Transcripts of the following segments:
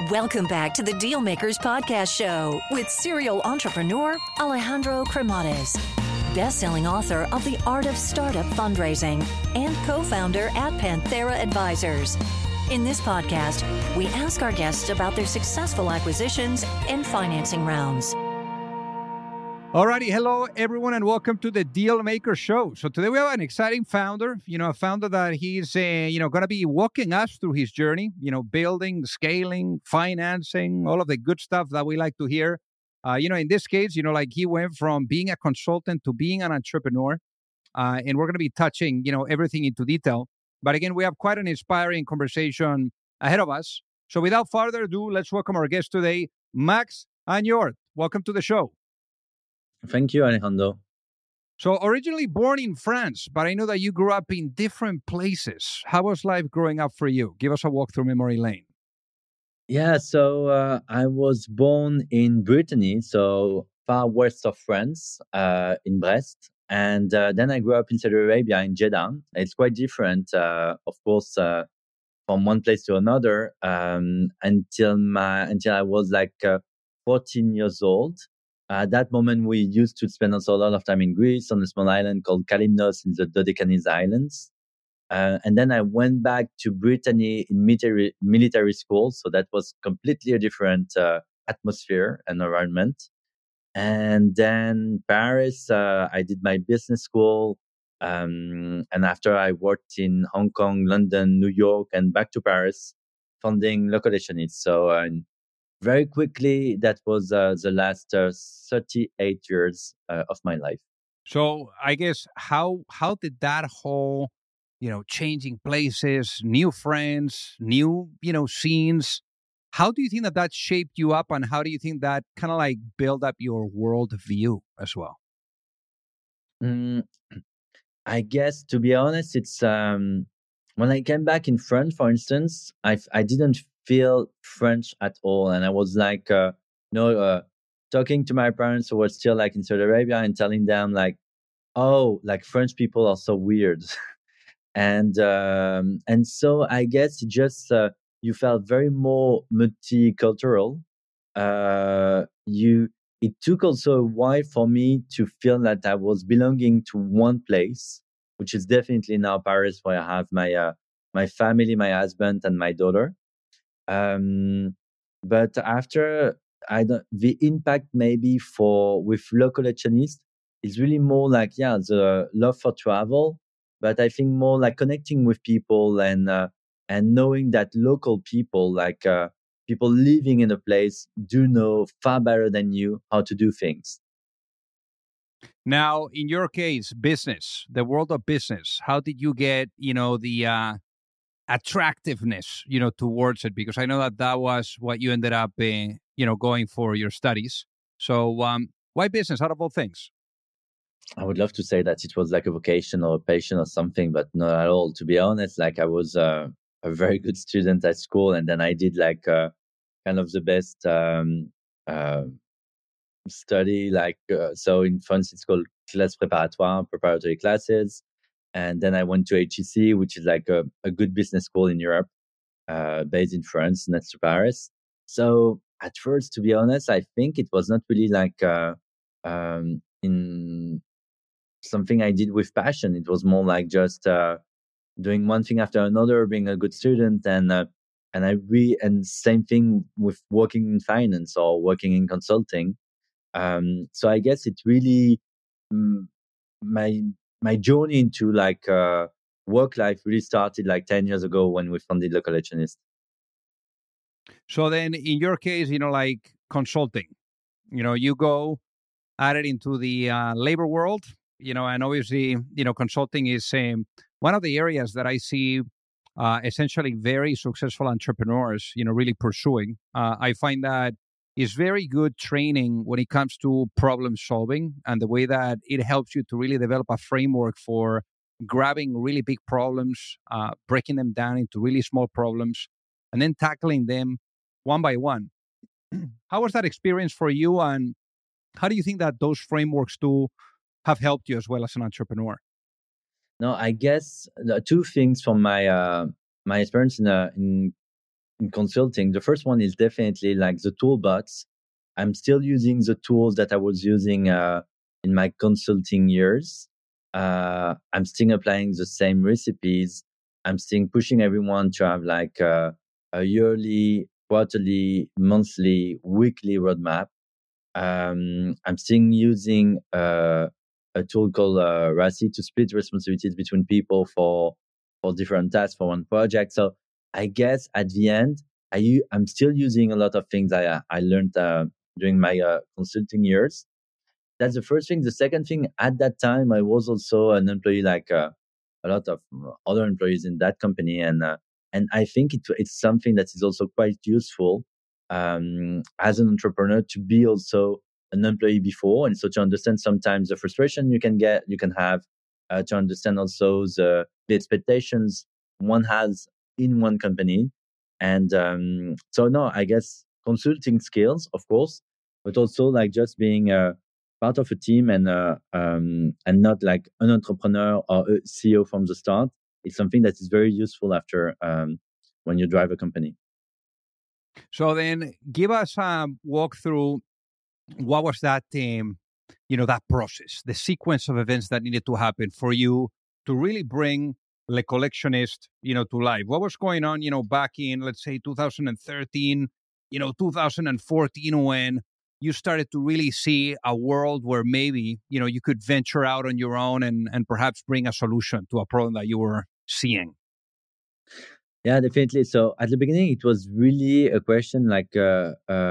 Welcome back to the Dealmakers Podcast Show with serial entrepreneur Alejandro Cremades, best-selling author of The Art of Startup Fundraising and co-founder at Panthera Advisors. In this podcast, we ask our guests about their successful acquisitions and financing rounds. Alrighty, hello everyone, and welcome to the Dealmaker Show. So today we have an exciting founder, a founder that he's, going to be walking us through his journey, building, scaling, financing, all of the good stuff that we like to hear. In this case, like he went from being a consultant to being an entrepreneur, and we're going to be touching, everything into detail. But again, we have quite an inspiring conversation ahead of us. So without further ado, let's welcome our guest today, Max Agnord. Welcome to the show. Thank you, Alejandro. So originally born in France, but I know that you grew up in different places. How was life growing up for you? Give us a walk through memory lane. Yeah, so I was born in Brittany, so far west of France, in Brest. And then I grew up in Saudi Arabia, in Jeddah. It's quite different, of course, from one place to another, until I was like 14 years old. At that moment, we used to spend also a lot of time in Greece on a small island called Kalymnos in the Dodecanese Islands. And then I went back to Brittany in military school. So that was completely a different atmosphere and environment. And then Paris, I did my business school. And after I worked in Hong Kong, London, New York, and back to Paris, funding local Echenists. So very quickly, that was the last 38 years of my life. So I guess how did that whole, changing places, new friends, new, scenes, how do you think that shaped you up, and how do you think that kind of like build up your world view as well? I guess, to be honest, it's when I came back in France, for instance, I didn't feel French at all. And I was like, talking to my parents who were still like in Saudi Arabia and telling them like, oh, like French people are so weird. And so I guess just you felt very more multicultural. It took also a while for me to feel that I was belonging to one place, which is definitely now Paris, where I have my family, my husband, and my daughter. But after the impact maybe with local Echenists is really more like, the love for travel, but I think more like connecting with people and knowing that local people, like people living in a place, do know far better than you how to do things. Now, in your case, business, the world of business, how did you get, the attractiveness, towards it? Because I know that was what you ended up, going for your studies. So why business out of all things? I would love to say that it was like a vocation or a passion or something, but not at all. To be honest, like I was a very good student at school, and then I did like kind of the best study. So in France, it's called classe préparatoire, preparatory classes. And then I went to HEC, which is like a good business school in Europe, based in France, next to Paris. So at first, to be honest, I think it was not really like in something I did with passion. It was more like just doing one thing after another, being a good student, and same thing with working in finance or working in consulting. So I guess it really my journey into like work life really started like 10 years ago when we founded Local Echenist. So then in your case, like consulting, you go at it into the labor world, and obviously, consulting is one of the areas that I see essentially very successful entrepreneurs, really pursuing. I find that is very good training when it comes to problem solving, and the way that it helps you to really develop a framework for grabbing really big problems, breaking them down into really small problems, and then tackling them one by one. How was that experience for you, and how do you think that those frameworks too have helped you as well as an entrepreneur? No, I guess the two things from my experience in in consulting. The first one is definitely like the toolbox. I'm still using the tools that I was using in my consulting years. I'm still applying the same recipes. I'm still pushing everyone to have like a yearly, quarterly, monthly, weekly roadmap. I'm still using a tool called RASI to split responsibilities between people for different tasks for one project. So I guess at the end, I'm still using a lot of things I learned during my consulting years. That's the first thing. The second thing, at that time, I was also an employee like a lot of other employees in that company, and I think it's something that is also quite useful as an entrepreneur to be also an employee before, and so to understand sometimes the frustration you can have, to understand also the expectations one has in one company, and so no, I guess consulting skills, of course, but also like just being part of a team and not like an entrepreneur or a CEO from the start. It's something that is very useful after when you drive a company. So then give us a walkthrough. What was that, that process, the sequence of events that needed to happen for you to really bring Le Collectionist, to life? What was going on, back in, let's say, 2013, 2014, when you started to really see a world where maybe, you could venture out on your own and perhaps bring a solution to a problem that you were seeing? Yeah, definitely. So at the beginning, it was really a question like a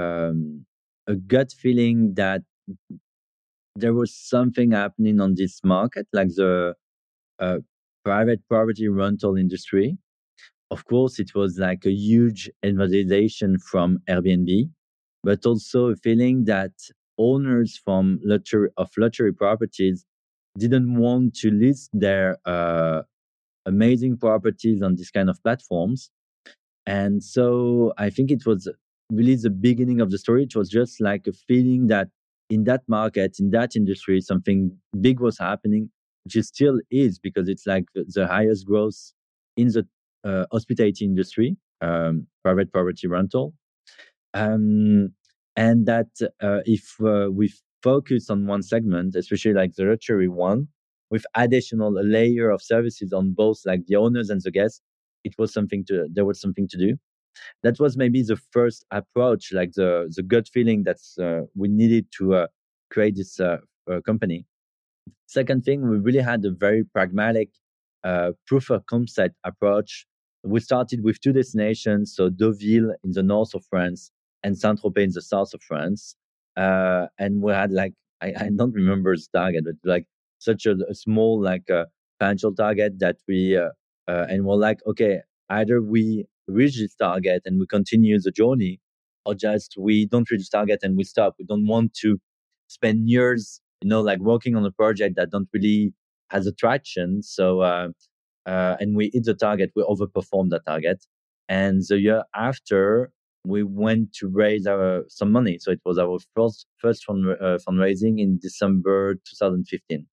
gut feeling that there was something happening on this market, like the private property rental industry. Of course, it was like a huge invalidation from Airbnb, but also a feeling that owners from luxury properties didn't want to list their amazing properties on this kind of platforms. And so I think it was really the beginning of the story. It was just like a feeling that in that market, in that industry, something big was happening, which it still is, because it's like the highest growth in the hospitality industry, private property rental. And that if we focus on one segment, especially like the luxury one, with additional layer of services on both like the owners and the guests, there was something to do. That was maybe the first approach, like the gut feeling that we needed to create this company. Second thing, we really had a very pragmatic proof of concept approach. We started with two destinations, so Deauville in the north of France and Saint-Tropez in the south of France. And we had like, I don't remember the target, but like such a small like financial target that we, and we're like, okay, either we reach this target and we continue the journey, or just we don't reach the target and we stop. We don't want to spend years, like working on a project that don't really has attraction. So, and we hit the target, we overperform the target. And the year after, we went to raise some money. So it was our first fundraising in December 2015.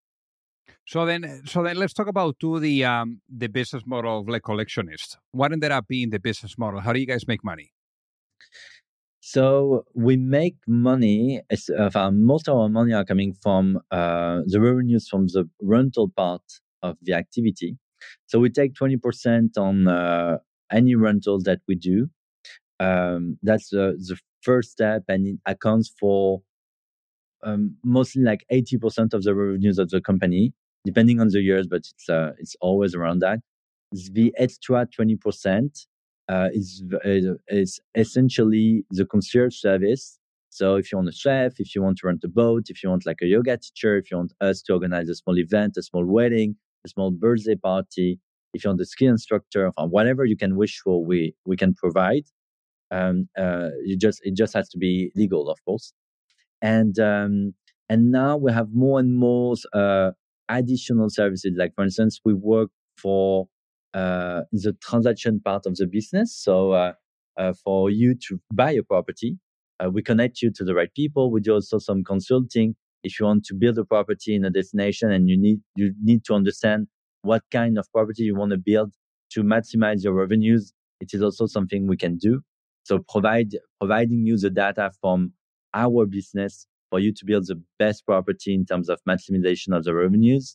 So then let's talk about the business model of Le Collectionist. What ended up being the business model? How do you guys make money? So we make money. Most of our money are coming from the revenues from the rental part of the activity. So we take 20% on any rentals that we do. That's the first step, and it accounts for mostly like 80% of the revenues of the company, depending on the years, but it's always around that. The extra 20% is essentially the concierge service. So if you want a chef, if you want to rent a boat, if you want like a yoga teacher, if you want us to organize a small event, a small wedding, a small birthday party, if you want a ski instructor, whatever you can wish for, we can provide. It just has to be legal, of course. And now we have more and more additional services. Like for instance, we work for the transaction part of the business. So for you to buy a property, we connect you to the right people. We do also some consulting. If you want to build a property in a destination and you need to understand what kind of property you want to build to maximize your revenues, it is also something we can do. So providing you the data from our business for you to build the best property in terms of maximization of the revenues.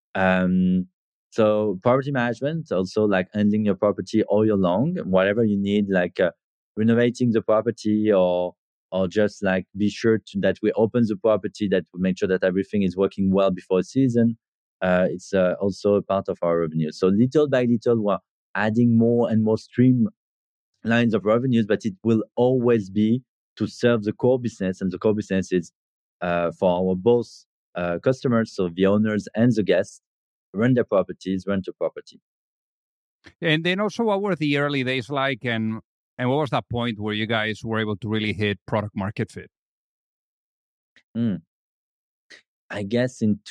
So property management, also like handling your property all year long, whatever you need, like renovating the property or just like be sure that we open the property, that we make sure that everything is working well before season. It's also a part of our revenue. So little by little, we're adding more and more streamlines of revenues, but it will always be to serve the core business, and the core business is for our both customers, so the owners and the guests, rent their properties, rent a property. And then also, what were the early days like, and what was that point where you guys were able to really hit product market fit? I guess in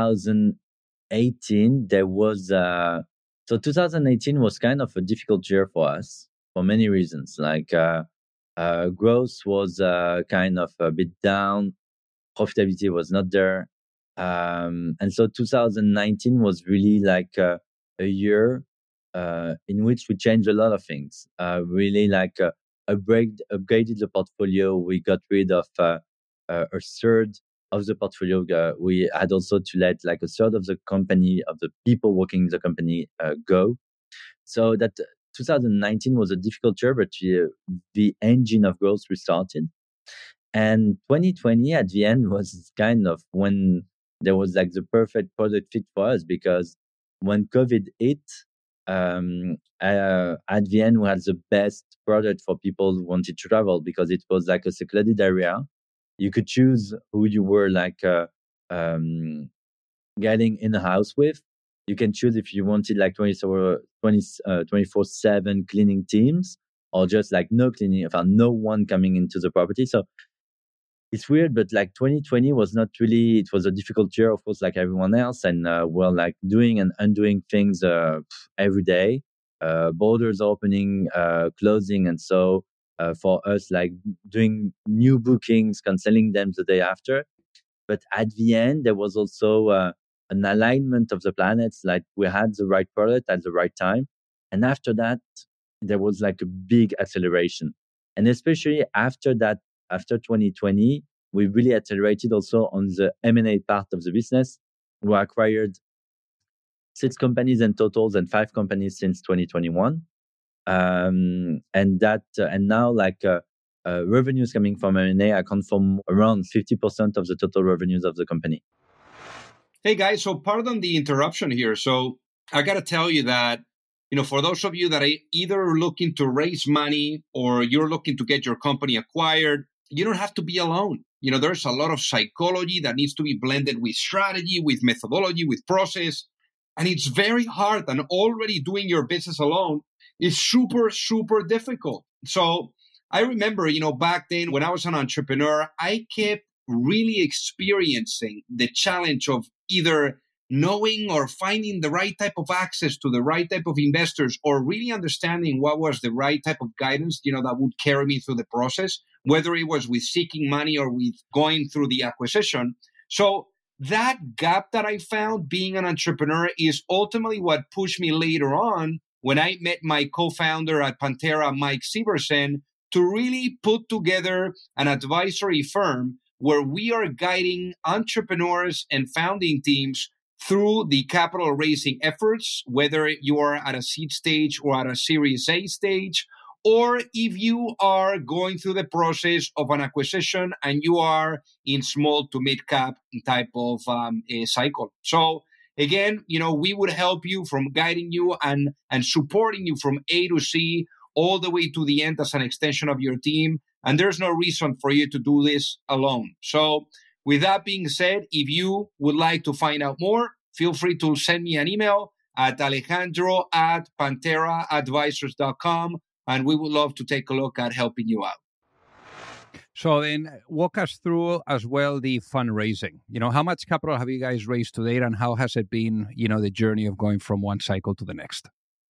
2018, there was... So 2018 was kind of a difficult year for us for many reasons. Like growth was kind of a bit down. Profitability was not there. And so 2019 was really like a year in which we changed a lot of things. Really like upgraded the portfolio. We got rid of a third of the portfolio. We had also to let like a third of the company, of the people working in the company, go. So that 2019 was a difficult year, but the engine of growth restarted. And 2020 at the end was kind of when there was like the perfect product fit for us, because when COVID hit, at the end we had the best product for people who wanted to travel, because it was like a secluded area. You could choose who you were like getting in a house with. You can choose if you wanted like 24/7 cleaning teams, or just like no cleaning, no one coming into the property. So it's weird, but like 2020 was not really, it was a difficult year, of course, like everyone else. And we're like doing and undoing things every day, borders opening, closing. And so for us, like doing new bookings, canceling them the day after. But at the end, there was also an alignment of the planets. Like we had the right product at the right time. And after that, there was like a big acceleration. And especially after that, after 2020, we really accelerated also on the M&A part of the business. We acquired 6 companies in total and 5 companies since 2021. And now like revenues coming from M&A account for around 50% of the total revenues of the company. Hey guys, so pardon the interruption here. So I got to tell you that, for those of you that are either looking to raise money or you're looking to get your company acquired, you don't have to be alone. There's a lot of psychology that needs to be blended with strategy, with methodology, with process. And it's very hard. And already doing your business alone is super, super difficult. So I remember, back then when I was an entrepreneur, I kept really experiencing the challenge of either knowing or finding the right type of access to the right type of investors, or really understanding what was the right type of guidance, that would carry me through the process, whether it was with seeking money or with going through the acquisition. So that gap that I found being an entrepreneur is ultimately what pushed me later on when I met my co-founder at Pantera, Mike Severson, to really put together an advisory firm where we are guiding entrepreneurs and founding teams through the capital raising efforts, whether you are at a seed stage or at a Series A stage, or if you are going through the process of an acquisition and you are in small to mid cap type of cycle. So again, we would help you from guiding you and supporting you from A to C all the way to the end as an extension of your team. And there's no reason for you to do this alone. So with that being said, if you would like to find out more, feel free to send me an email at alejandro@panteraadvisors.com, and we would love to take a look at helping you out. So then walk us through as well the fundraising. How much capital have you guys raised to date, and how has it been, the journey of going from one cycle to the next?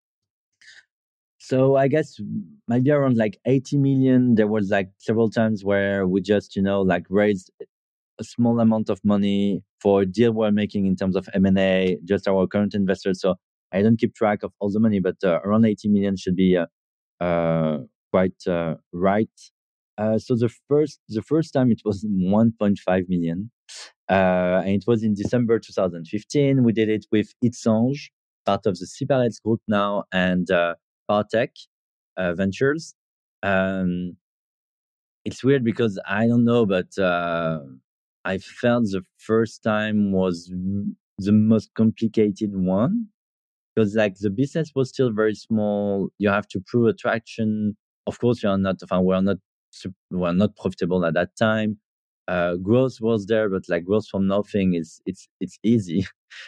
So I guess maybe around like 80 million. There was like several times where we just, like raised a small amount of money for a deal we're making in terms of M&A, just our current investors. So I don't keep track of all the money, but around 80 million should be quite right. So the first time it was 1.5 million, and it was in December 2015. We did it with Itsange, part of the Ciparets group now, and Partech Ventures. It's weird because I don't know, but I felt the first time was the most complicated one, because like the business was still very small. You have to prove attraction. Of course, we're not profitable at that time. Growth was there, but like growth from nothing it's easy.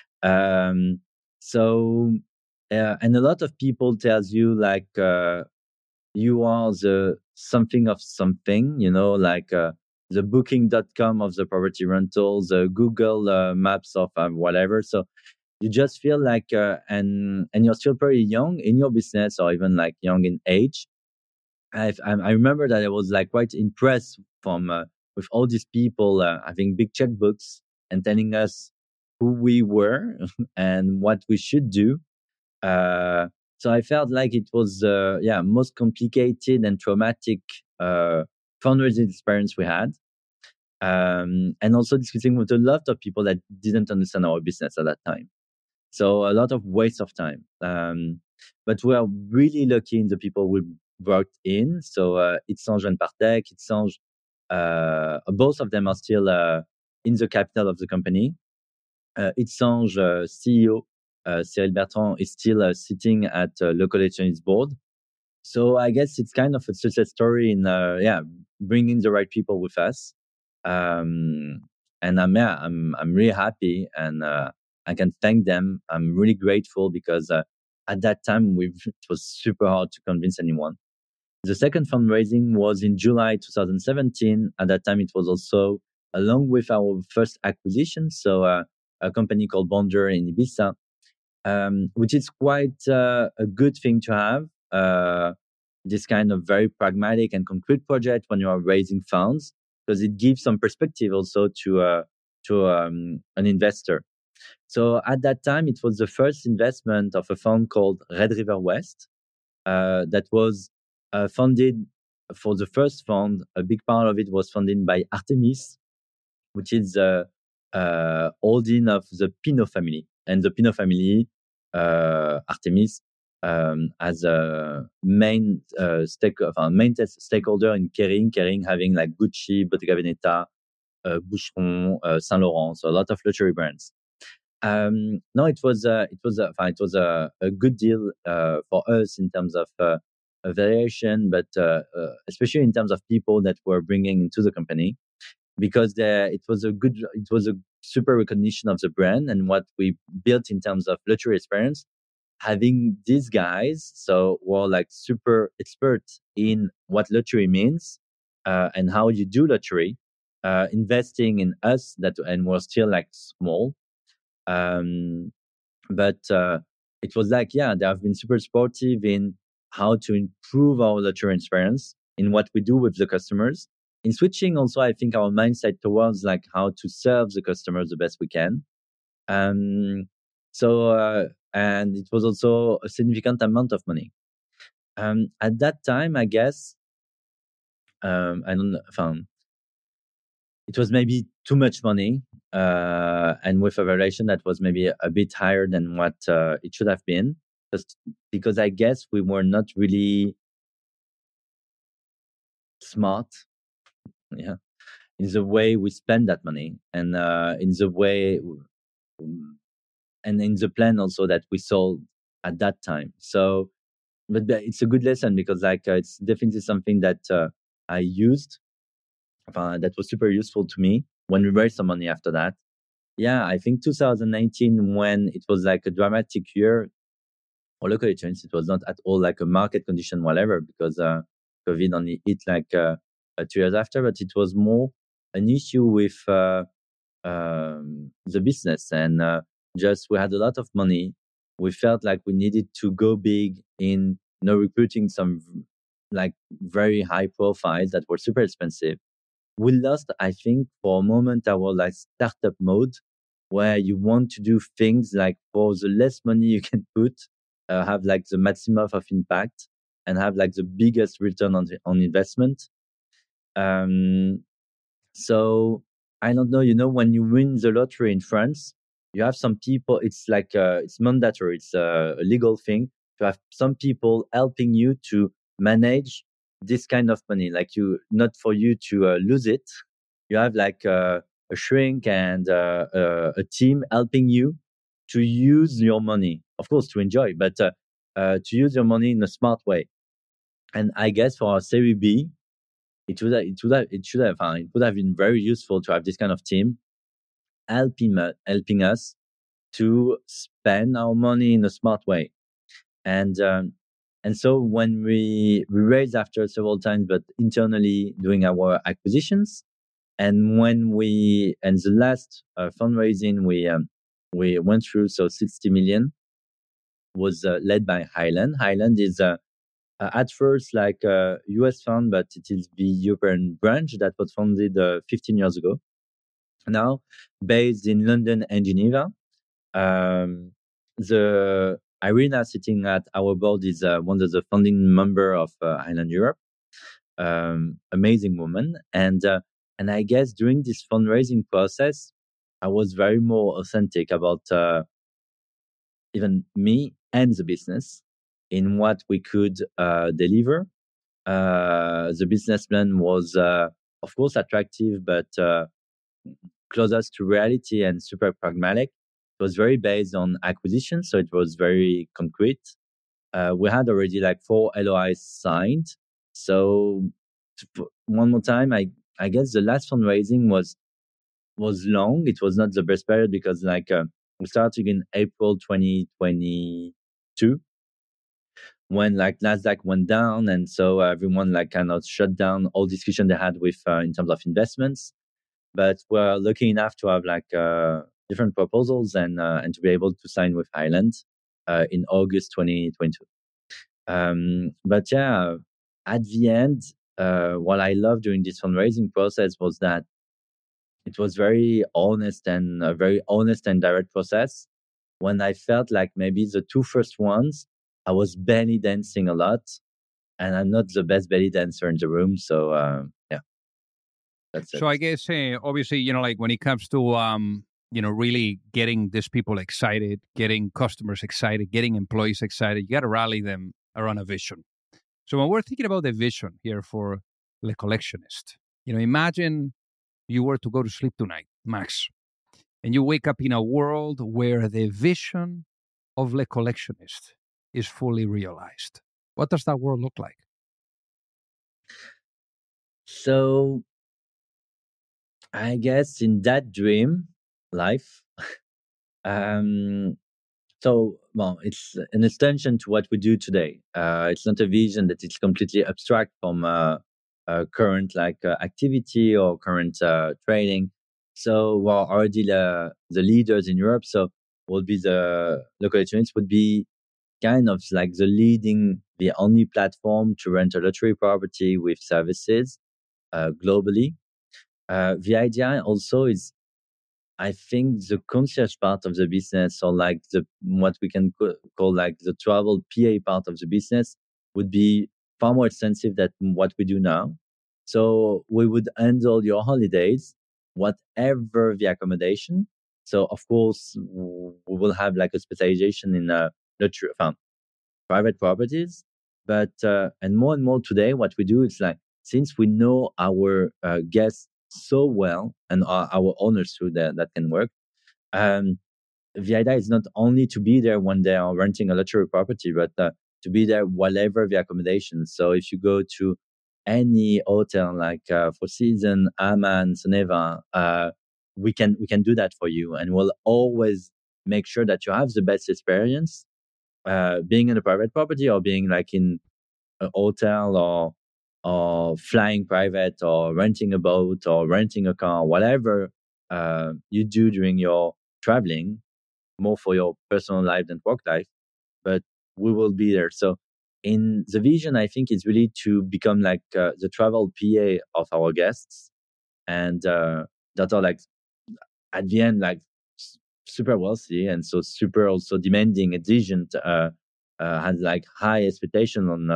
So and a lot of people tells you like you are the something of something, like the booking.com of the property rental, the Google maps of whatever. So you just feel like and you're still pretty young in your business, or even like young in age. I remember that I was like quite impressed from with all these people having big checkbooks and telling us who we were and what we should do. So I felt like it was most complicated and traumatic fundraising experience we had. And also discussing with a lot of people that didn't understand our business at that time. So a lot of waste of time. But we are really lucky in the people we worked in. So Itsange and Partech, Itsange, both of them are still in the capital of the company. Itsange CEO Cyril Bertrand is still sitting at local electronics board. So I guess it's kind of a success story in bringing the right people with us. And I'm really happy, and I can thank them. I'm really grateful because at that time it was super hard to convince anyone. The second fundraising was in July 2017. At that time, it was also along with our first acquisition, so a company called Bonder in Ibiza, which is quite a good thing to have. This kind of very pragmatic and concrete project when you are raising funds, because it gives some perspective also to an investor. So at that time, it was the first investment of a fund called Red River West that was funded. For the first fund, a big part of it was funded by Artemis, which is the holding of the Pinot family. And the Pinot family, Artemis, as a main stakeholder in Kering having like Gucci, Bottega Veneta, Boucheron, Saint Laurent, so a lot of luxury brands. No, it was a good deal for us in terms of valuation, but especially in terms of people that were bringing into the company, because it was a super recognition of the brand and what we built in terms of luxury experience. Having these guys, so were like super experts in what luxury means and how you do luxury, investing in us and we're still like small. But it was like, they have been super supportive in how to improve our luxury experience in what we do with the customers. In switching also, I think our mindset towards like how to serve the customers the best we can. And it was also a significant amount of money. At that time, I guess, it was maybe too much money, and with a valuation that was maybe a bit higher than what it should have been, just because I guess we were not really smart, in the way we spend that money, and in the way, and in the plan also that we sold at that time. So, but it's a good lesson because it's definitely something that I used. That was super useful to me when we raised some money after that. I think 2019, when it was like a dramatic year for local electronics, it was not at all like a market condition, whatever, because COVID only hit like 2 years after, but it was more an issue with the business. And just we had a lot of money. We felt like we needed to go big in recruiting some like very high profiles that were super expensive. We lost, I think, for a moment our like startup mode, where you want to do things like for the less money you can put, have like the maximum of impact. and have like the biggest return on investment. So I don't know, when you win the lottery in France, you have some people, it's like, it's mandatory, it's a legal thing to have some people helping you to manage this kind of money, like not for you to lose it. You have like a shrink and a team helping you to use your money, of course, to enjoy, but to use your money in a smart way. And I guess for our Series B, it would have been very useful to have this kind of team helping us to spend our money in a smart way. And so when we raised after several times, but internally doing our acquisitions, and the last fundraising we went through, so 60 million was led by Highland. Highland is at first like a US fund, but it is the European branch that was founded 15 years ago. Now based in London and Geneva. The Irina sitting at our board is one of the founding member of Highland Europe. Amazing woman. And I guess during this fundraising process, I was very more authentic about even me and the business in what we could deliver. The business plan was, of course, attractive, but closest to reality and super pragmatic. It was very based on acquisition, so it was very concrete. We had already like 4 LOIs signed. So one more time, I guess the last fundraising was long. It was not the best period because we started in April 2022 when like Nasdaq went down, and so everyone like kind of shut down all discussion they had with in terms of investments. But we're lucky enough to have like different proposals and to be able to sign with Highland in August 2022. But yeah, at the end, what I loved during this fundraising process was that it was very honest and a very honest and direct process. When I felt like maybe the 2 first ones, I was belly dancing a lot, and I'm not the best belly dancer in the room. So yeah, that's it. So I guess obviously, like when it comes to really getting these people excited, getting customers excited, getting employees excited, you got to rally them around a vision. So when we're thinking about the vision here for Le Collectionist, imagine you were to go to sleep tonight, Max, and you wake up in a world where the vision of Le Collectionist is fully realized. What does that world look like? So I guess in that dream life, it's an extension to what we do today. It's not a vision that is completely abstract from current activity or current trading. So we're already the leaders in Europe. So would be the Collectionist would be kind of like the only platform to rent a lottery property with services globally. The idea also is, I think, the concierge part of the business, or like what we can call like the travel PA part of the business, would be far more extensive than what we do now. So we would handle your holidays, whatever the accommodation. So of course we will have like a specialization in lottery private properties, but and more today, what we do is like, since we know our guests so well and our owners too, that can work. The idea is not only to be there when they are renting a lottery property, but to be there whatever the accommodation. So if you go to any hotel like Four Seasons, Aman, Soneva, we can do that for you, and we'll always make sure that you have the best experience, being in a private property or being like in a hotel or flying private or renting a boat or renting a car, whatever you do during your traveling, more for your personal life than work life, but we will be there. So in the vision, I think it's really to become like the travel PA of our guests, and that are like at the end like super wealthy and so super also demanding, exigent, has like high expectation on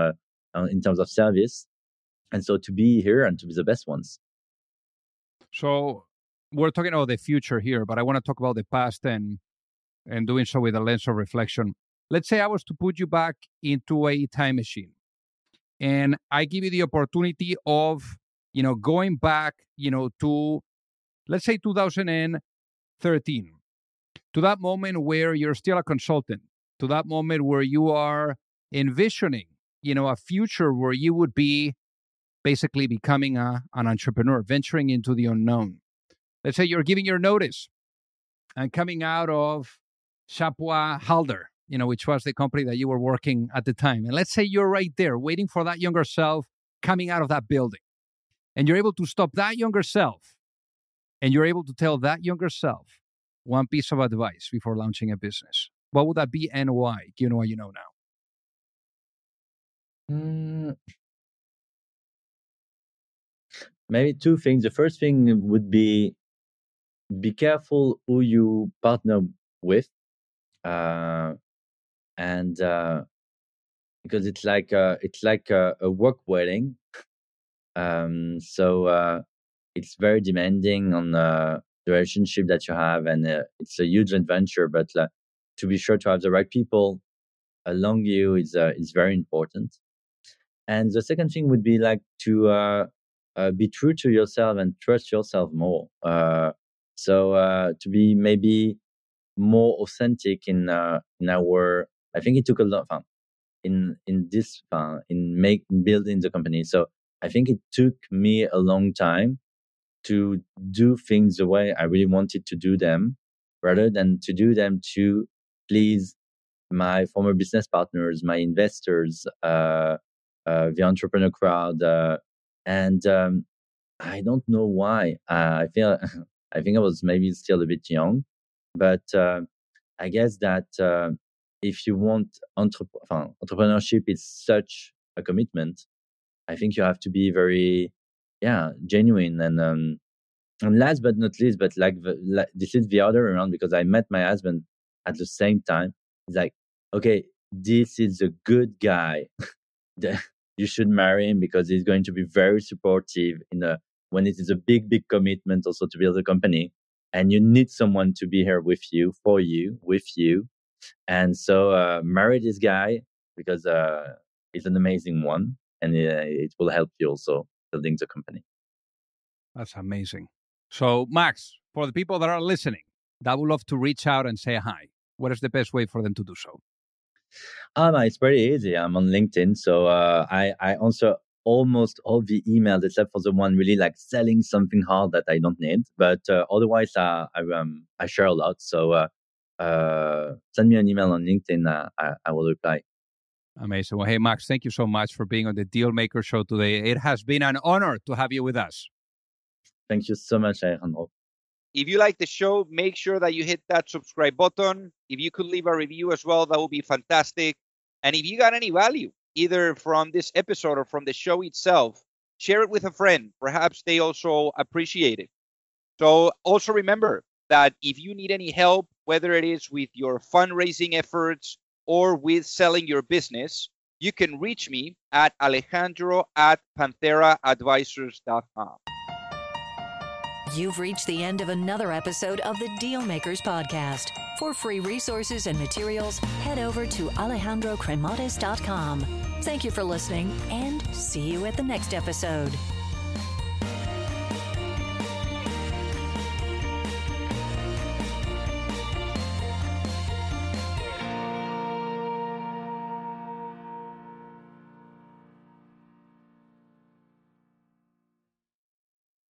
in terms of service. And so to be here and to be the best ones. So we're talking about the future here, but I want to talk about the past and doing so with a lens of reflection. Let's say I was to put you back into a time machine and I give you the opportunity of, going back, to, let's say 2013, to that moment where you're still a consultant, to that moment where you are envisioning, a future where you would be basically becoming an entrepreneur, venturing into the unknown. Let's say you're giving your notice and coming out of Chapois Halder, which was the company that you were working at the time. And let's say you're right there waiting for that younger self coming out of that building. And you're able to stop that younger self. And you're able to tell that younger self one piece of advice before launching a business. What would that be and why, given what you know now? Maybe two things. The first thing would be careful who you partner with. And because it's like a work wedding. So it's very demanding on the relationship that you have, and it's a huge adventure. But to be sure to have the right people along you is very important. And the second thing would be like to be true to yourself and trust yourself more. So to be maybe more authentic in our. I think it took a lot in building the company. So I think it took me a long time to do things the way I really wanted to do them, rather than to do them to please my former business partners, my investors, the entrepreneur crowd, and I don't know why. I think I was maybe still a bit young, but I guess that if you want entrepreneurship is such a commitment, I think you have to be very, genuine. And last but not least, but this is the other around, because I met my husband at the same time. He's like, okay, this is a good guy. You should marry him because he's going to be very supportive when it is a big commitment also to build a company. And you need someone to be here with you, for you, with you. And so marry this guy because he's an amazing one, and it will help you also building the company. That's amazing. So Max, for the people that are listening, that would love to reach out and say hi, what is the best way for them to do so? It's pretty easy. I'm on LinkedIn. So I answer almost all the emails except for the one really like selling something hard that I don't need. But otherwise, I share a lot. So send me an email on LinkedIn. I will reply. Amazing. Well, hey, Max, thank you so much for being on the Dealmaker Show today. It has been an honor to have you with us. Thank you so much, Alejandro. If you like the show, make sure that you hit that subscribe button. If you could leave a review as well, that would be fantastic. And if you got any value, either from this episode or from the show itself, share it with a friend. Perhaps they also appreciate it. So also remember that if you need any help, whether it is with your fundraising efforts or with selling your business, you can reach me at alejandro@pantheraadvisors.com. You've reached the end of another episode of the Dealmakers Podcast. For free resources and materials, head over to alejandrocremades.com. Thank you for listening, and see you at the next episode.